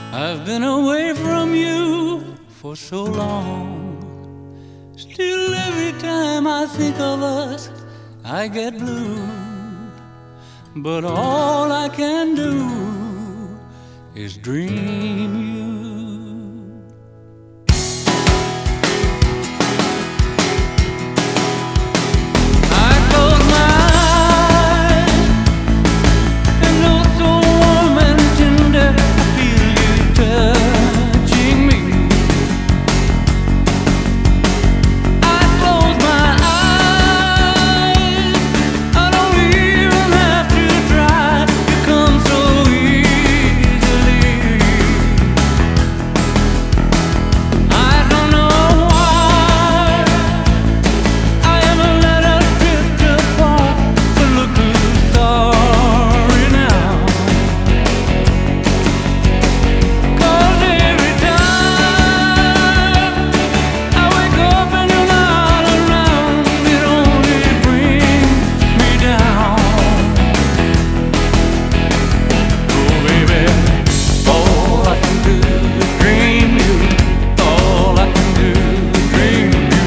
I've been away from you for so long. Still every time I think of us, I get blue. But all I can do is dream you. I close my eyes and know so warm and tender. I feel you touching me. I close my eyes, I don't even have to try. You come so easily. I don't know why I ever let us drift apart, but look who's sorry now. 'Cause every time I wake up and you're not around, it only brings me down. Oh baby, all I can do is dream you. All I can do is dream you.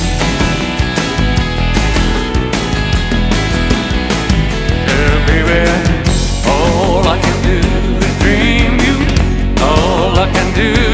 Yeah, baby, all I can do is dream you. All I can do